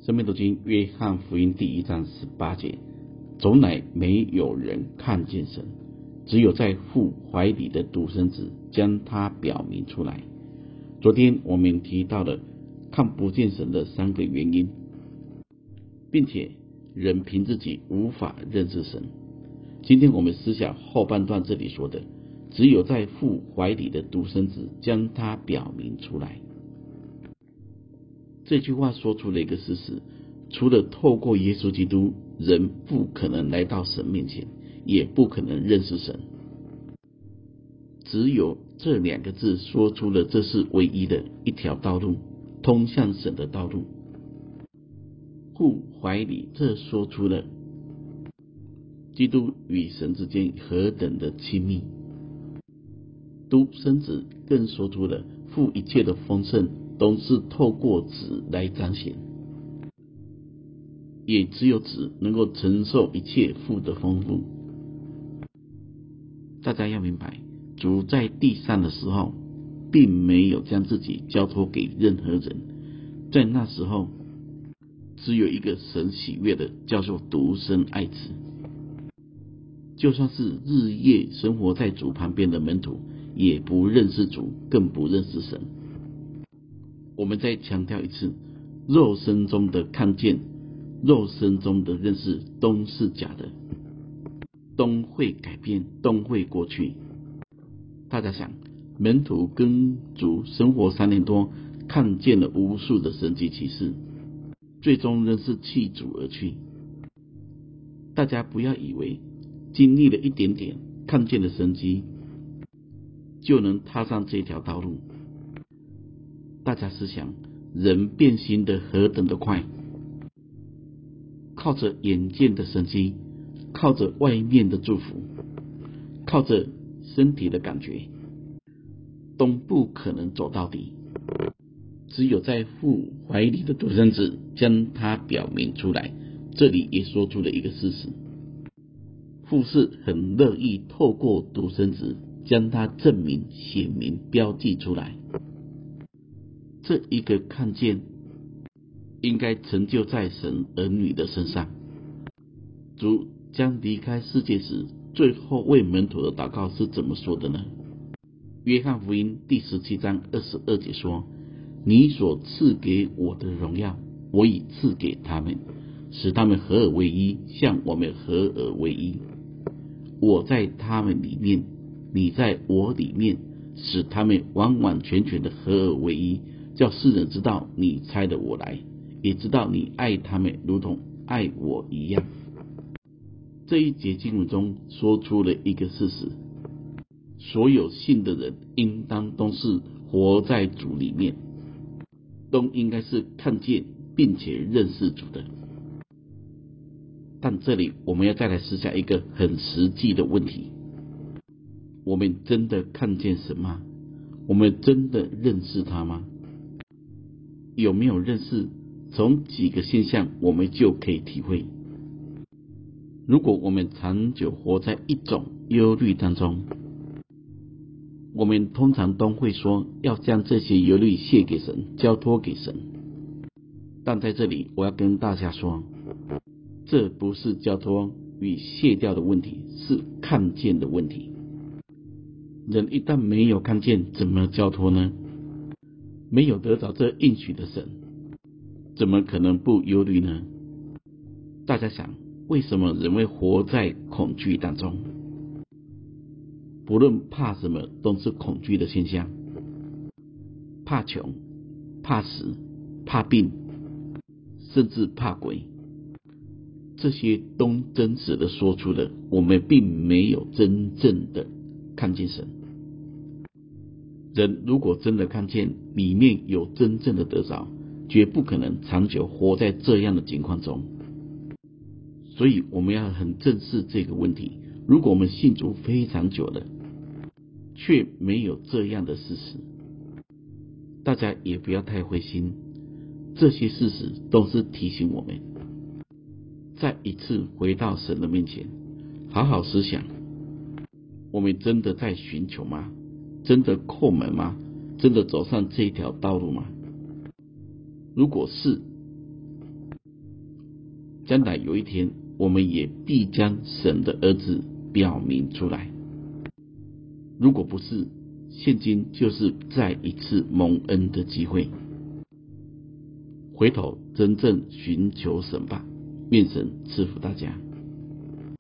生命读经约翰福音第1章18节，从来没有人看见神，只有在父怀里的独生子将他表明出来。昨天我们提到了看不见神的3个原因，并且人凭自己无法认识神。今天我们思想后半段这里说的，只有在父怀里的独生子将他表明出来。这句话说出了一个事实，除了透过耶稣基督，人不可能来到神面前，也不可能认识神。只有这2个字说出了这是唯一的一条道路，通向神的道路。父怀里，这说出了基督与神之间何等的亲密。独生子更说出了父一切的丰盛都是透过子来彰显，也只有子能够承受一切父的丰富。大家要明白，主在地上的时候并没有将自己交托给任何人，在那时候只有一个神喜悦的，叫做独生爱子。就算是日夜生活在主旁边的门徒，也不认识主，更不认识神。我们再强调一次，肉身中的看见，肉身中的认识都是假的，都会改变，都会过去。大家想，门徒跟主生活3年多，看见了无数的神迹奇事，最终仍是弃主而去。大家不要以为经历了一点点，看见了神迹，就能踏上这条道路。大家思想，人变心的何等的快，靠着眼见的神迹，靠着外面的祝福，靠着身体的感觉，都不可能走到底。只有在父怀里的独生子将他表明出来。这里也说出了一个事实，父是很乐意透过独生子将他证明、显明、标记出来。这一个看见应该成就在神儿女的身上。主将离开世界时，最后为门徒的祷告是怎么说的呢？约翰福音第17章22节说，你所赐给我的荣耀，我已赐给他们，使他们合而为一，像我们合而为一。我在他们里面，你在我里面，使他们完完全全的合而为一，叫世人知道你差了我来，也知道你爱他们如同爱我一样。这一节经文中说出了一个事实，所有信的人应当都是活在主里面，都应该是看见并且认识主的。但这里我们要再来思想一个很实际的问题，我们真的看见神吗？我们真的认识他吗？有没有认识？从几个现象我们就可以体会。如果我们长久活在一种忧虑当中，我们通常都会说要将这些忧虑卸给神，交托给神。但在这里我要跟大家说，这不是交托与卸掉的问题，是看见的问题。人一旦没有看见，怎么交托呢？没有得着这应许的神，怎么可能不忧虑呢？大家想，为什么人会活在恐惧当中？不论怕什么，都是恐惧的现象。怕穷，怕死，怕病，甚至怕鬼，这些都真实的说出了我们并没有真正的看见神。人如果真的看见，里面有真正的得着，绝不可能长久活在这样的情况中。所以我们要很正视这个问题。如果我们信主非常久了，却没有这样的事实，大家也不要太灰心，这些事实都是提醒我们再一次回到神的面前，好好思想，我们真的在寻求吗？真的叩门吗？真的走上这条道路吗？如果是， 将来有一天，我们也必将神的儿子表明出来。如果不是，现今就是再一次蒙恩的机会，回头真正寻求神吧。愿神赐福大家。